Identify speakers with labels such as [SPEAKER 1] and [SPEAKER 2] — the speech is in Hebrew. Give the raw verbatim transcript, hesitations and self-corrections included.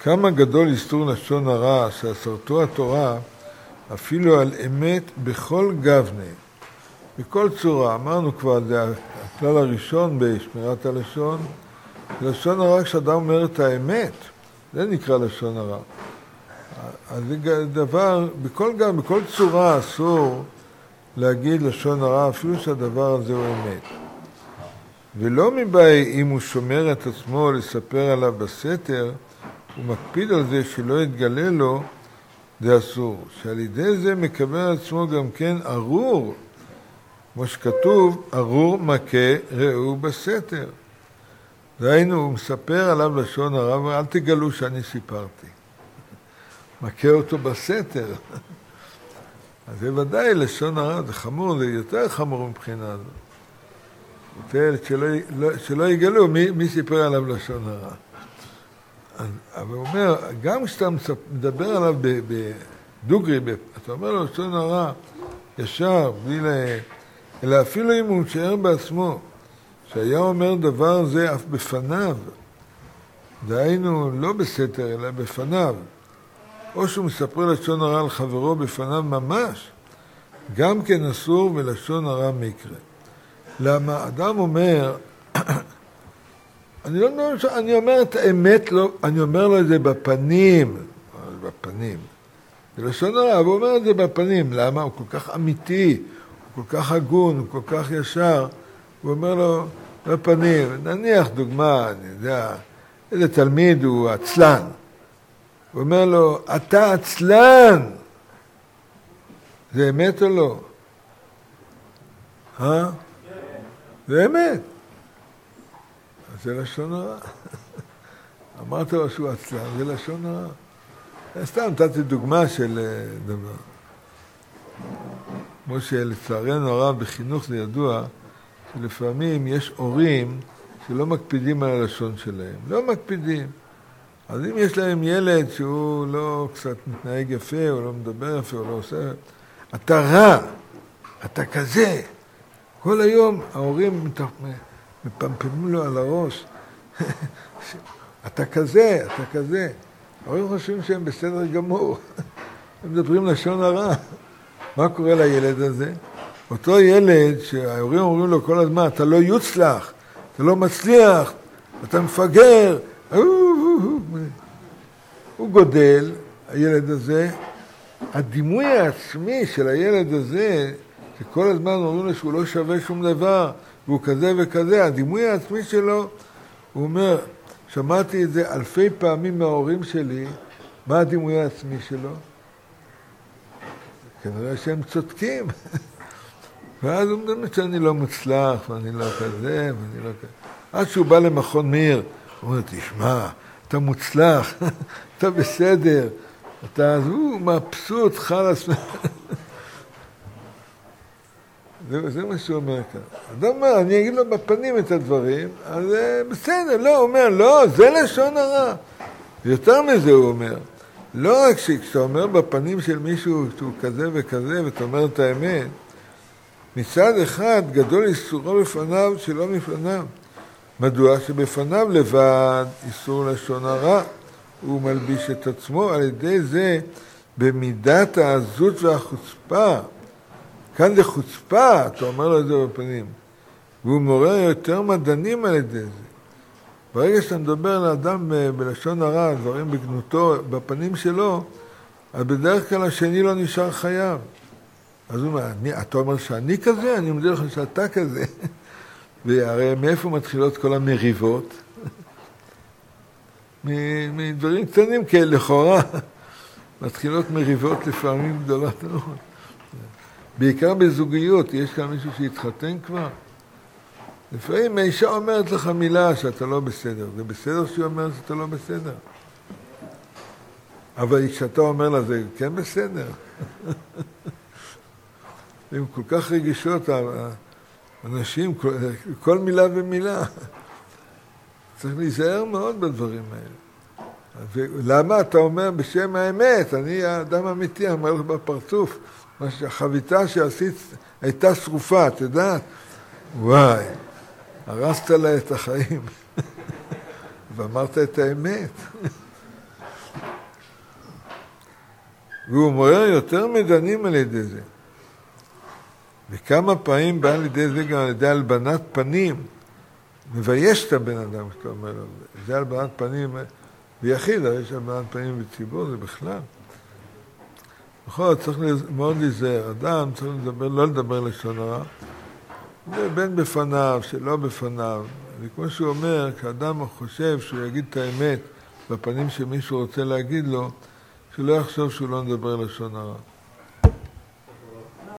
[SPEAKER 1] כמה גדול איסור לשון הרע שאסרתו התורה אפילו על אמת בכל גוונה, בכל צורה. אמרנו כבר, זה הכלל הראשון בשמירת הלשון, לשון הרע כשאדם אומר את האמת, זה נקרא לשון הרע. אז זה דבר, בכל גם, בכל צורה אסור להגיד לשון הרע, אפילו שהדבר הזה הוא אמת. ולא מבעי אם הוא שומר את עצמו לספר עליו בסתר, הוא מקפיד על זה שלא יתגלה לו, זה אסור. שעל ידי זה מקבל על עצמו גם כן ארור, כמו שכתוב, ארור מכה ראו בסתר. דהיינו, הוא מספר עליו לשון הרע, ואל תגלו שאני סיפרתי. מכה אותו בסתר. אז זה ודאי לשון הרע, זה חמור, זה יותר חמור מבחינה הזאת. שלא, שלא יגלו מי, מי סיפר עליו לשון הרע. אבל הוא אומר, גם כשאתה מדבר עליו בדוגרי, אתה אומר לו לשון הרע, ישר, בלי לה... אלא אפילו אם הוא משאר בעצמו, שהיה אומר דבר זה אף בפניו, דהיינו לא בסתר, אלא בפניו, או שהוא מספר לשון הרע על חברו בפניו ממש, גם כן אסור ולשון הרע מקרה. למה אדם אומר, אני לא אומר, אני אומר את האמת, לא, אני אומר לו את זה בפנים, בפנים. זה לשון הרע, הוא אומר את זה בפנים. למה? הוא כל כך אמיתי, הוא כל כך הגון, הוא כל כך ישר. הוא אומר לו בפנים, נניח דוגמה, אני יודע, איזה תלמיד הוא עצלן. הוא אומר לו, אתה עצלן. זה אמת או לא? אה? זה אמת. אז זה לשון הרע. אמרת לו שהוא עצלן, זה לשון הרע. סתם נתתי דוגמה של דבר. כמו שלצערנו הרב בחינוך זה ידוע, שלפעמים יש הורים שלא מקפידים על הלשון שלהם. לא מקפידים. אז אם יש להם ילד שהוא לא קצת מתנהג יפה, או לא מדבר יפה, או לא עושה, אתה רע, אתה כזה. כל היום ההורים מפמפמים לו על הראש. אתה כזה, אתה כזה. ההורים חושבים שהם בסדר גמור. הם מדברים לשון הרע. מה קורה לילד הזה? אותו ילד שההורים אומרים לו כל הזמן, אתה לא יוצלח, אתה לא מצליח, אתה מפגר. הוא גודל, הילד הזה. הדימוי העצמי של הילד הזה, שכל הזמן אומרים לו שהוא לא שווה שום דבר, והוא כזה וכזה, הדימוי העצמי שלו, הוא אומר, שמעתי את זה אלפי פעמים מההורים שלי, מה הדימוי העצמי שלו? כנראה שהם צודקים. ואז הוא מדבר שאני לא מוצלח, ואני לא כזה, ואני לא כזה. עד שהוא בא למכון מאיר, הוא אומר, תשמע, אתה מוצלח, אתה בסדר, אתה, אז הוא מבסוט, חלס. זה, זה מה שהוא אומר כאן. אדם אומר, אני אגיד לו בפנים את הדברים, אז בסדר, לא, הוא אומר, לא, זה לשון הרע. ויותר מזה הוא אומר, לא רק שכשאתה אומר בפנים של מישהו שהוא כזה וכזה, ואתה אומר את האמת, מצד אחד גדול איסורו בפניו שלא מפניו. מדוע? שבפניו לבד איסור לשון הרע, הוא מלביש את עצמו על ידי זה במידת העזות והחוצפה. כאן זה חוצפה, אתה אומר לו את זה בפנים. והוא מעורר יותר מדענים על ידי זה. ברגע שאתה מדבר לאדם בלשון הרע, דברים בגנותו, בפנים שלו, אז בדרך כלל השני לא נשאר חייב. אז הוא אומר, אתה אומר שאני כזה? אני אומר לך שאתה כזה. והרי מאיפה מתחילות כל המריבות? מדברים קטנים כאלה, לכאורה. מתחילות מריבות לפעמים גדולות מאוד. בעיקר בזוגיות, יש כאן מישהו שהתחתן כבר. לפעמים האישה אומרת לך מילה שאתה לא בסדר. זה בסדר שהיא אומרת שאתה לא בסדר. אבל כשאתה אומר לה, זה כן בסדר. הן כל כך רגישות, אנשים, כל, כל מילה ומילה. צריך להיזהר מאוד בדברים האלה. ולמה אתה אומר בשם האמת? אני האדם האמיתי, אמר לך בפרצוף, החביתה שעשית הייתה שרופה, את יודעת? וואי, הרסת לה את החיים. ואמרת את האמת. והוא מעורר יותר מדנים על ידי זה. וכמה פעמים בא על ידי זה גם על ידי הלבנת פנים, מבייש את הבן אדם, שאתה אומר לו, זה הלבנת פנים ביחיד, אבל יש הלבנת פנים בציבור, זה בכלל. בכל זאת, צריך מאוד להיזהר. אדם צריך לדבר, לא לדבר לשון הרע, בין בפניו, שלא בפניו. וכמו שהוא אומר, כשאדם חושב שהוא יגיד את האמת בפנים שמישהו רוצה להגיד לו, שלא יחשוב שהוא לא מדבר לשון הרע.